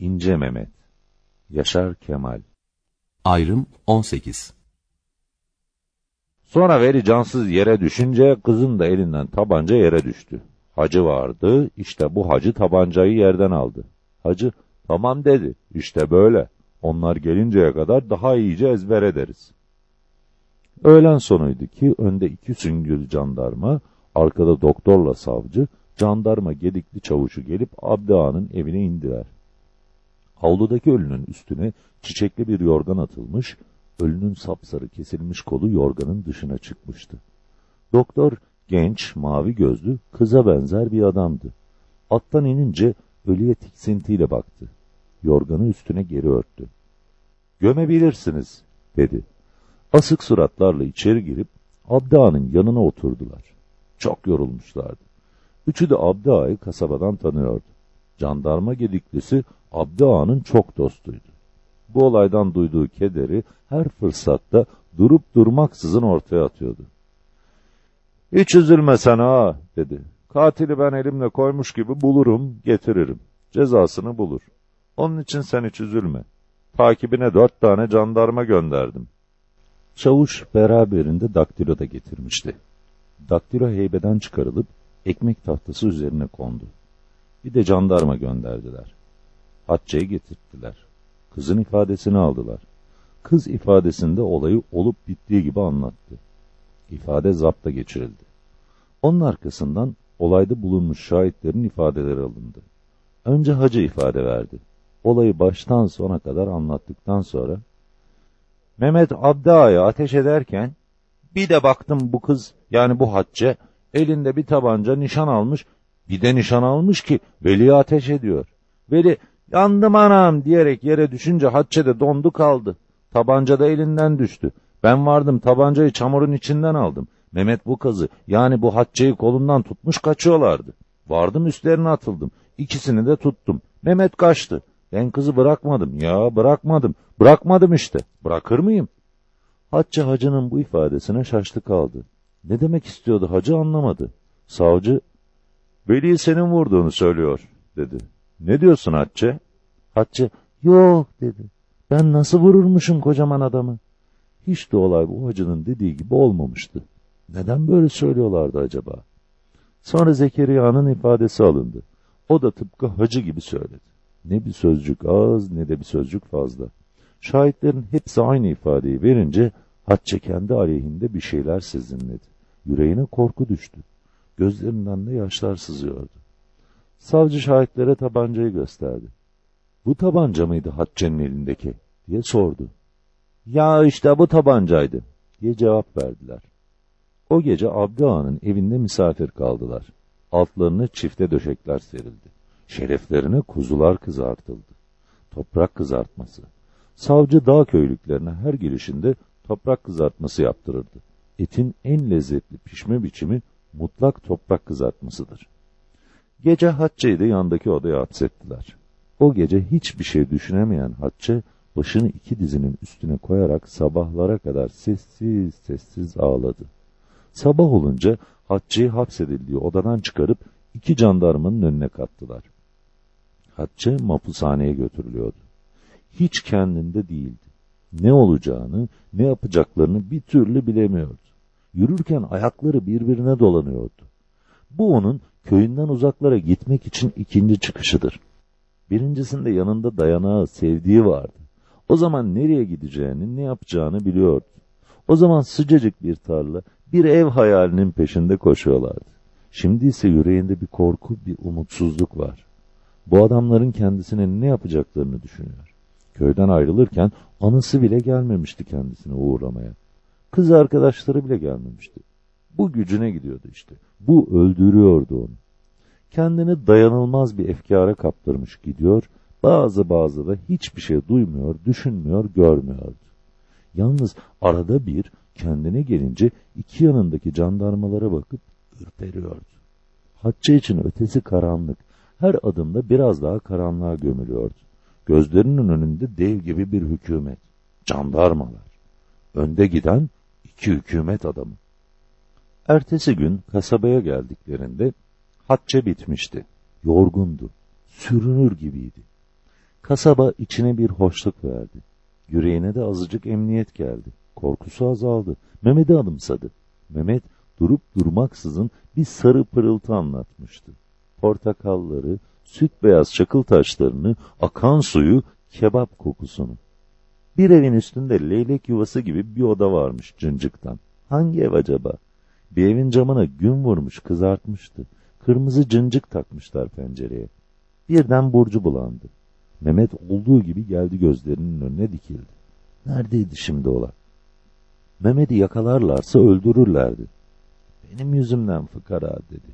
İnce Mehmet. Yaşar Kemal. Ayrım 18. Sonra Veli cansız yere düşünce kızın da elinden tabanca yere düştü. Hacı vardı, işte bu hacı tabancayı yerden aldı. Hacı, tamam dedi, işte böyle. Onlar gelinceye kadar daha iyice ezber ederiz. Öğlen sonuydu ki önde 2 süngül jandarma, arkada doktorla savcı, jandarma gedikli çavuşu gelip Abdi Ağa'nın evine indiler. Havludaki ölünün üstüne çiçekli bir yorgan atılmış, ölünün sapsarı kesilmiş kolu yorganın dışına çıkmıştı. Doktor, genç, mavi gözlü, kıza benzer bir adamdı. Attan inince ölüye tiksintiyle baktı. Yorganı üstüne geri örttü. "Gömebilirsiniz," dedi. Asık suratlarla içeri girip Abdi Ağa'nın yanına oturdular. Çok yorulmuşlardı. Üçü de Abdi Ağa'yı kasabadan tanıyordu. Jandarma gediklisi Abdi Ağa'nın çok dostuydu. Bu olaydan duyduğu kederi her fırsatta durup durmaksızın ortaya atıyordu. "Hiç üzülme sen ağa," dedi. "Katili ben elimle koymuş gibi bulurum, getiririm. Cezasını bulur. Onun için sen hiç üzülme. Takibine 4 tane jandarma gönderdim." Çavuş beraberinde daktilo da getirmişti. Daktilo heybeden çıkarılıp ekmek tahtası üzerine kondu. Bir de jandarma gönderdiler. Hatice'yi getirttiler. Kızın ifadesini aldılar. Kız ifadesinde olayı olup bittiği gibi anlattı. İfade zapta geçirildi. Onun arkasından olayda bulunmuş şahitlerin ifadeleri alındı. Önce hacı ifade verdi. Olayı baştan sona kadar anlattıktan sonra, "Mehmet Abdi Ağa'ya ateş ederken bir de baktım bu kız, yani bu Hatice, elinde bir tabanca nişan almış, bir de nişan almış ki Veli'ye ateş ediyor. Veli, 'Yandım anam,' diyerek yere düşünce Hatice de dondu kaldı. Tabanca da elinden düştü. Ben vardım, tabancayı çamurun içinden aldım. Mehmet bu kızı, yani bu Hatice'yi kolundan tutmuş kaçıyorlardı. Vardım, üstlerine atıldım. İkisini de tuttum. Mehmet kaçtı. Ben kızı bırakmadım. Ya bırakmadım. Bırakmadım işte. Bırakır mıyım?" Hatice hacının bu ifadesine şaştı kaldı. Ne demek istiyordu hacı anlamadı. Savcı, "Veli'yi senin vurduğunu söylüyor," dedi. "Ne diyorsun Hatice?" Hatice, "Yok," dedi. "Ben nasıl vururmuşum kocaman adamı?" Hiç de olay bu hacının dediği gibi olmamıştı. Neden böyle söylüyorlardı acaba? Sonra Zekeriya'nın ifadesi alındı. O da tıpkı hacı gibi söyledi. Ne bir sözcük az ne de bir sözcük fazla. Şahitlerin hepsi aynı ifadeyi verince Hatice kendi aleyhinde bir şeyler sezinledi. Yüreğine korku düştü. Gözlerinden de yaşlar sızıyordu. Savcı şahitlere tabancayı gösterdi. "Bu tabanca mıydı Hatice'nin elindeki?" diye sordu. "Ya işte bu tabancaydı," diye cevap verdiler. O gece Abdi Ağa'nın evinde misafir kaldılar. Altlarına çifte döşekler serildi. Şereflerine kuzular kızartıldı. Toprak kızartması. Savcı dağ köylüklerine her girişinde toprak kızartması yaptırırdı. Etin en lezzetli pişme biçimi mutlak toprak kızartmasıdır. Gece Hatice'yi de yandaki odaya hapsettiler. O gece hiçbir şey düşünemeyen Hatice, başını 2 dizinin üstüne koyarak sabahlara kadar sessiz sessiz ağladı. Sabah olunca Hatice'yi hapsedildiği odadan çıkarıp 2 jandarmanın önüne kattılar. Hatice mahpushaneye götürülüyordu. Hiç kendinde değildi. Ne olacağını, ne yapacaklarını bir türlü bilemiyordu. Yürürken ayakları birbirine dolanıyordu. Bu onun köyünden uzaklara gitmek için 2. çıkışıdır. Birincisinde yanında dayanağı, sevdiği vardı. O zaman nereye gideceğini, ne yapacağını biliyordu. O zaman sıcacık bir tarla, bir ev hayalinin peşinde koşuyorlardı. Şimdi ise yüreğinde bir korku, bir umutsuzluk var. Bu adamların kendisine ne yapacaklarını düşünüyor. Köyden ayrılırken anısı bile gelmemişti kendisine uğramaya. Kız arkadaşları bile gelmemişti. Bu gücüne gidiyordu işte. Bu öldürüyordu onu. Kendini dayanılmaz bir efkâra kaptırmış gidiyor, bazı da hiçbir şey duymuyor, düşünmüyor, görmüyordu. Yalnız arada bir kendine gelince 2 yanındaki jandarmalara bakıp ürperiyordu. Hatice için ötesi karanlık, her adımda biraz daha karanlığa gömülüyordu. Gözlerinin önünde dev gibi bir hükümet, jandarmalar. Önde giden 2 hükümet adamı. Ertesi gün kasabaya geldiklerinde Hatice bitmişti. Yorgundu. Sürünür gibiydi. Kasaba içine bir hoşluk verdi. Yüreğine de azıcık emniyet geldi. Korkusu azaldı. Mehmet'i anımsadı. Mehmet durup durmaksızın bir sarı pırıltı anlatmıştı. Portakalları, süt beyaz çakıl taşlarını, akan suyu, kebap kokusunu. Bir evin üstünde leylek yuvası gibi bir oda varmış cıncıktan. Hangi ev acaba? Bir evin camına gün vurmuş, kızartmıştı. Kırmızı cıncık takmışlar pencereye. Birden burcu bulandı. Mehmet olduğu gibi geldi, gözlerinin önüne dikildi. Neredeydi şimdi ola? Mehmet'i yakalarlarsa öldürürlerdi. Benim yüzümden fıkara dedi.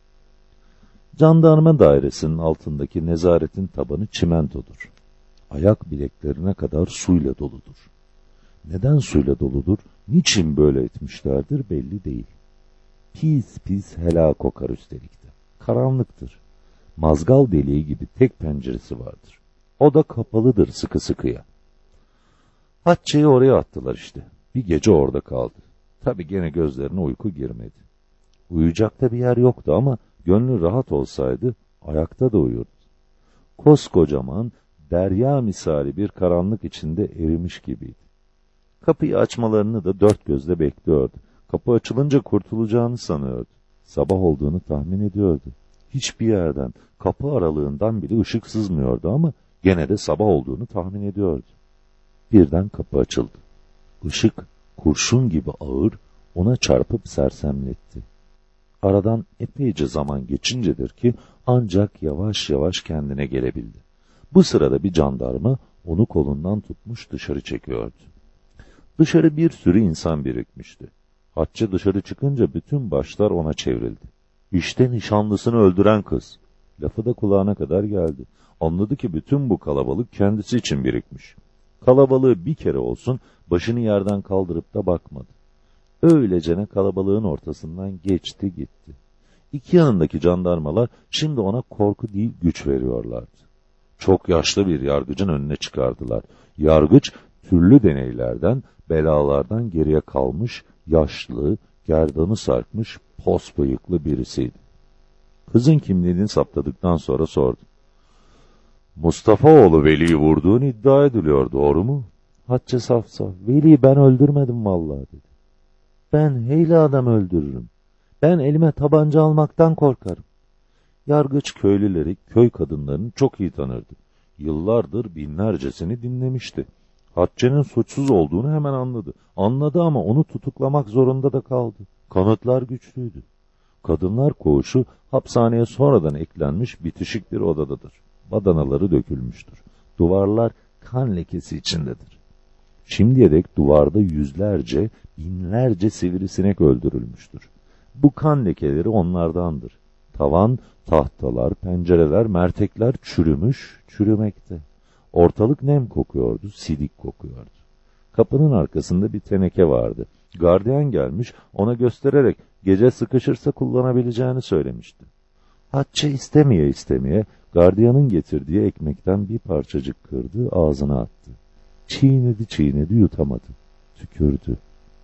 Jandarma dairesinin altındaki nezaretin tabanı çimentodur. Ayak bileklerine kadar suyla doludur. Neden suyla doludur, niçin böyle etmişlerdir belli değil. Pis pis helak kokar üstelik de. Karanlıktır. Mazgal deliği gibi tek penceresi vardır. O da kapalıdır sıkı sıkıya. Hatçe'yi oraya attılar işte. Bir gece orada kaldı. Tabii gene gözlerine uyku girmedi. Uyuyacak da bir yer yoktu ama gönlü rahat olsaydı ayakta da uyurdu. Koskocaman, derya misali bir karanlık içinde erimiş gibiydi. Kapıyı açmalarını da dört gözle bekliyordu. Kapı açılınca kurtulacağını sanıyordu. Sabah olduğunu tahmin ediyordu. Hiçbir yerden, kapı aralığından bile ışık sızmıyordu ama gene de sabah olduğunu tahmin ediyordu. Birden kapı açıldı. Işık, kurşun gibi ağır, ona çarpıp sersemletti. Aradan epeyce zaman geçincedir ki ancak yavaş yavaş kendine gelebildi. Bu sırada bir jandarma onu kolundan tutmuş dışarı çekiyordu. Dışarı bir sürü insan birikmişti. Hatçe dışarı çıkınca bütün başlar ona çevrildi. İşte nişanlısını öldüren kız. Lafı da kulağına kadar geldi. Anladı ki bütün bu kalabalık kendisi için birikmiş. Kalabalığı bir kere olsun başını yerden kaldırıp da bakmadı. Öylecene kalabalığın ortasından geçti gitti. İki yanındaki jandarmalar şimdi ona korku değil güç veriyorlardı. Çok yaşlı bir yargıcın önüne çıkardılar. Yargıç türlü deneylerden, belalardan geriye kalmış, yaşlı, gerdanı sarkmış, pos bıyıklı birisiydi. Kızın kimliğini saptadıktan sonra sordu. Mustafaoğlu Veli'yi vurduğunu iddia ediliyor, doğru mu? Hatçe saf saf, Veli'yi ben öldürmedim vallahi dedi. Ben heyli adam öldürürüm. Ben elime tabanca almaktan korkarım. Yargıç köylüleri, köy kadınlarını çok iyi tanırdı. Yıllardır binlercesini dinlemişti. Hatçe'nin suçsuz olduğunu hemen anladı. Anladı ama onu tutuklamak zorunda da kaldı. Kanıtlar güçlüydü. Kadınlar koğuşu hapishaneye sonradan eklenmiş bitişik bir odadadır. Badanaları dökülmüştür. Duvarlar kan lekesi içindedir. Şimdiye dek duvarda yüzlerce, binlerce sivrisinek öldürülmüştür. Bu kan lekeleri onlardandır. Tavan, tahtalar, pencereler, mertekler çürümüş, çürümekte. Ortalık nem kokuyordu, sidik kokuyordu. Kapının arkasında bir teneke vardı. Gardiyan gelmiş, ona göstererek gece sıkışırsa kullanabileceğini söylemişti. Hatçe istemeye istemeye gardiyanın getirdiği ekmekten bir parçacık kırdı, ağzına attı. Çiğnedi çiğnedi yutamadı. Tükürdü.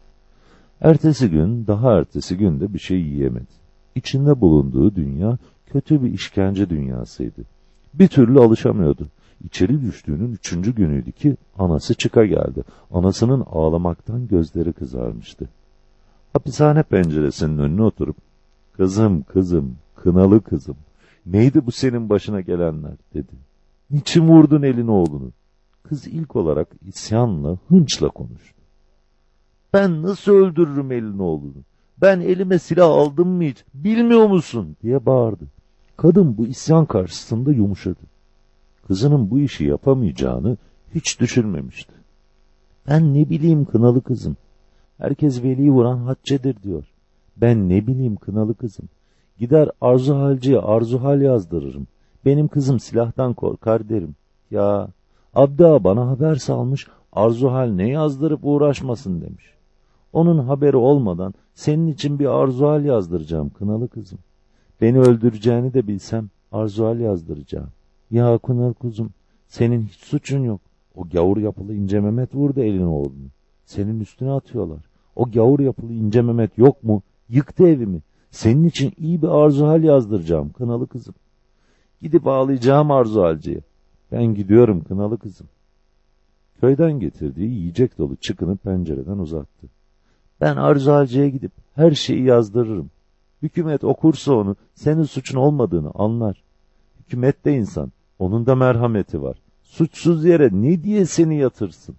Ertesi gün, daha ertesi gün de bir şey yiyemedi. İçinde bulunduğu dünya kötü bir işkence dünyasıydı. Bir türlü alışamıyordu. İçeri düştüğünün 3. günüydü ki anası çıka geldi. Anasının ağlamaktan gözleri kızarmıştı. Hapishane penceresinin önüne oturup, "Kızım, kızım, kınalı kızım, neydi bu senin başına gelenler?" dedi. "Niçin vurdun elin oğlunu?" Kız ilk olarak isyanla, hınçla konuştu. "Ben nasıl öldürürüm elin oğlunu? Ben elime silah aldım mı hiç, bilmiyor musun?" diye bağırdı. Kadın bu isyan karşısında yumuşadı. Kızının bu işi yapamayacağını hiç düşünmemişti. "Ben ne bileyim kınalı kızım. Herkes Veli'yi vuran Hatçe'dir diyor. Ben ne bileyim kınalı kızım. Gider Arzu Halci'ye Arzu Hal yazdırırım. Benim kızım silahtan korkar derim. Ya Abdi Ağa bana haber salmış, Arzu Hal ne yazdırıp uğraşmasın demiş. Onun haberi olmadan senin için bir Arzu Hal yazdıracağım kınalı kızım. Beni öldüreceğini de bilsem Arzu Hal yazdıracağım. Ya kınalı kuzum, senin hiç suçun yok. O gavur yapılı İnce Mehmet vurdu elin oğlunu. Senin üstüne atıyorlar. O gavur yapılı İnce Mehmet yok mu? Yıktı evimi. Senin için iyi bir Arzu Hal yazdıracağım kınalı kızım. Gidip ağlayacağım Arzu Halci'ye. Ben gidiyorum kınalı kızım. Köyden getirdiği yiyecek dolu çıkını pencereden uzattı. Ben Arzu Hacı'ya gidip her şeyi yazdırırım. Hükümet okursa onu, senin suçun olmadığını anlar. Hükümet de insan, onun da merhameti var. Suçsuz yere ne diye seni yatırsın?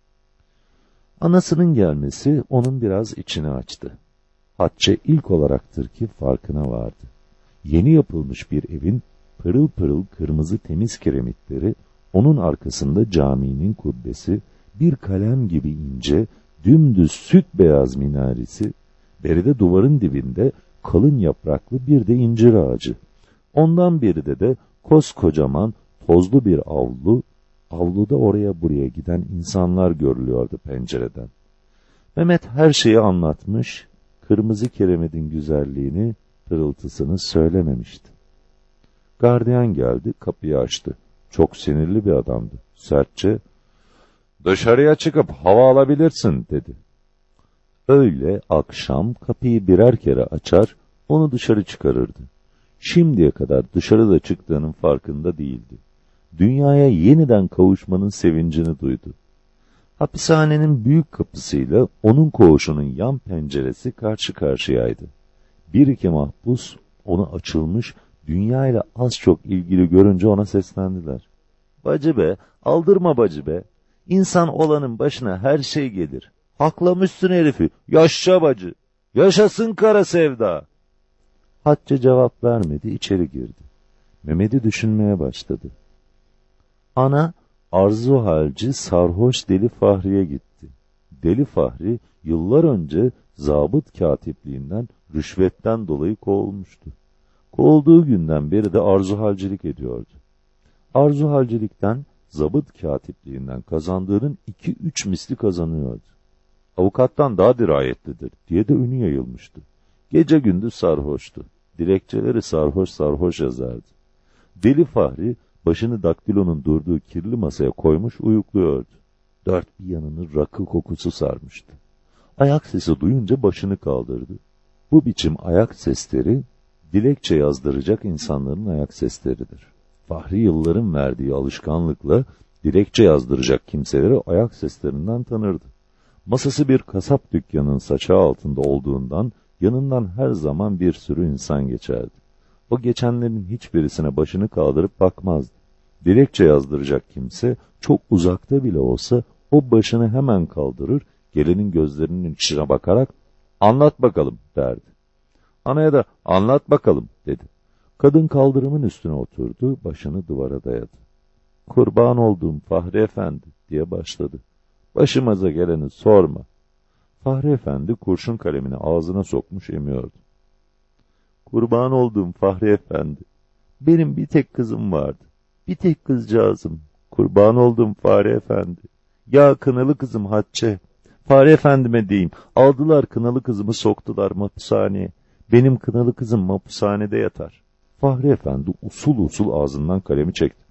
Anasının gelmesi onun biraz içini açtı. Hatice ilk olaraktır ki farkına vardı. Yeni yapılmış bir evin pırıl pırıl kırmızı temiz kiremitleri, onun arkasında caminin kubbesi, bir kalem gibi ince, dümdüz süt beyaz minaresi, beride duvarın dibinde kalın yapraklı bir de incir ağacı. Ondan beride de koskocaman tozlu bir avlu, avluda oraya buraya giden insanlar görülüyordu pencereden. Mehmet her şeyi anlatmış, kırmızı kiremitin güzelliğini, pırıltısını söylememişti. Gardiyan geldi, kapıyı açtı. Çok sinirli bir adamdı. Sertçe, "Dışarıya çıkıp hava alabilirsin," dedi. Öyle akşam kapıyı birer kere açar, onu dışarı çıkarırdı. Şimdiye kadar dışarıda çıktığının farkında değildi. Dünyaya yeniden kavuşmanın sevincini duydu. Hapishanenin büyük kapısıyla onun koğuşunun yan penceresi karşı karşıyaydı. Bir iki mahpus onu açılmış, dünyayla az çok ilgili görünce ona seslendiler. "Bacı be, aldırma bacı be. İnsan olanın başına her şey gelir. Haklamışsın herifi, yaşa bacı, yaşasın kara sevda." Hatice cevap vermedi, içeri girdi. Mehmet'i düşünmeye başladı. Ana, Arzu Halci sarhoş Deli Fahri'ye gitti. Deli Fahri yıllar önce zabıt katipliğinden, rüşvetten dolayı kovulmuştu. Kovulduğu günden beri de Arzu Halcilik ediyordu. Arzu Halcilikten, zabıt katipliğinden kazandığının 2-3 misli kazanıyordu. Avukattan daha dirayetlidir diye de ünü yayılmıştı. Gece gündüz sarhoştu. Dilekçeleri sarhoş sarhoş yazardı. Deli Fahri başını daktilonun durduğu kirli masaya koymuş uyukluyordu. Dört bir yanını rakı kokusu sarmıştı. Ayak sesi duyunca başını kaldırdı. Bu biçim ayak sesleri dilekçe yazdıracak insanların ayak sesleridir. Fahri yılların verdiği alışkanlıkla dilekçe yazdıracak kimseleri ayak seslerinden tanırdı. Masası bir kasap dükkanının saçağı altında olduğundan yanından her zaman bir sürü insan geçerdi. O geçenlerin hiçbirisine başını kaldırıp bakmazdı. Dilekçe yazdıracak kimse çok uzakta bile olsa o başını hemen kaldırır, gelenin gözlerinin içine bakarak "Anlat bakalım," derdi. Anaya da "Anlat bakalım," dedi. Kadın kaldırımın üstüne oturdu, başını duvara dayadı. "Kurban olduğum Fahri Efendi," diye başladı. "Başımıza geleni sorma." Fahri Efendi kurşun kalemini ağzına sokmuş emiyordu. "Kurban olduğum Fahri Efendi, benim bir tek kızım vardı. Bir tek kızcağızım. Kurban olduğum Fahri Efendi. Ya kınalı kızım Hatice. Fahri Efendime diyeyim. Aldılar kınalı kızımı soktular mahpushaneye. Benim kınalı kızım mahpushanede yatar." Fahri Efendi usul usul ağzından kalemi çekti.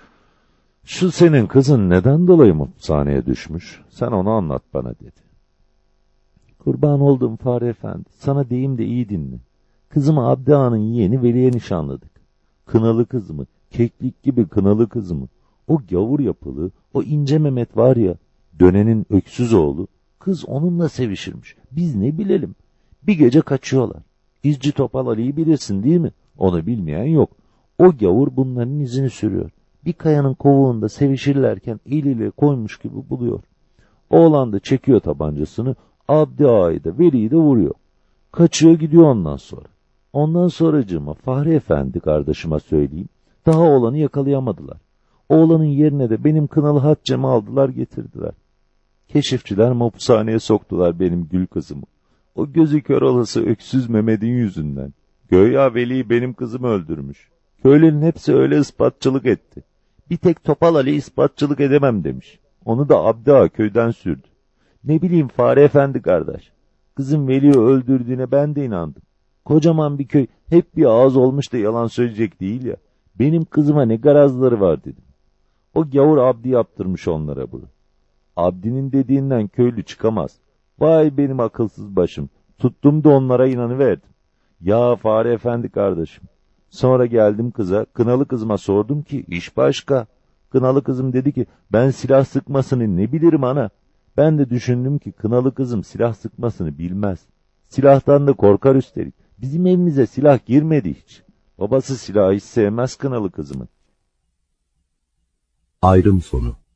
"Şu senin kızın neden dolayı mahpushaneye düşmüş? Sen onu anlat bana," dedi. "Kurban olduğum Fahri Efendi, sana deyim de iyi dinle. Kızımı Abdi Ağa'nın yeğeni Veli'ye nişanladık. Kınalı kızımı, keklik gibi kınalı kızımı, o gavur yapılı, o ince Mehmet var ya, dönenin öksüz oğlu, kız onunla sevişirmiş. Biz ne bilelim? Bir gece kaçıyorlar. İzci Topal Ali'yi bilirsin değil mi? Onu bilmeyen yok. O gavur bunların izini sürüyor. Bir kayanın kovuğunda sevişirlerken eliyle koymuş gibi buluyor. Oğlan da çekiyor tabancasını, Abdi Ağa'yı da Veli'yi de vuruyor. Kaçıyor gidiyor ondan sonra. Ondan sonracığıma Fahri Efendi kardeşime söyleyeyim, daha oğlanı yakalayamadılar. Oğlanın yerine de benim kınalı Hatice'mi aldılar getirdiler. Keşifçiler mahpushaneye soktular benim gül kızımı. O gözü kör olası öksüz Mehmet'in yüzünden. Göya Veli benim kızımı öldürmüş. Köylünün hepsi öyle ispatçılık etti. Bir tek Topal Ali ispatçılık edemem demiş. Onu da Abdi Ağa köyden sürdü. Ne bileyim Fahri Efendi kardeş. Kızım Veli'yi öldürdüğüne ben de inandım. Kocaman bir köy hep bir ağız olmuş da yalan söyleyecek değil ya. Benim kızıma ne garazları var dedim. O gavur Abdi yaptırmış onlara bunu. Abdi'nin dediğinden köylü çıkamaz. Vay benim akılsız başım. Tuttum da onlara inanıverdim. Ya Fahri Efendi kardeşim. Sonra geldim kıza, kınalı kızıma sordum ki iş başka. Kınalı kızım dedi ki ben silah sıkmasını ne bilirim ana. Ben de düşündüm ki kınalı kızım silah sıkmasını bilmez. Silahtan da korkar üstelik. Bizim evimize silah girmedi hiç. Babası silahı hiç sevmez kınalı kızımın. Ayrım sonu.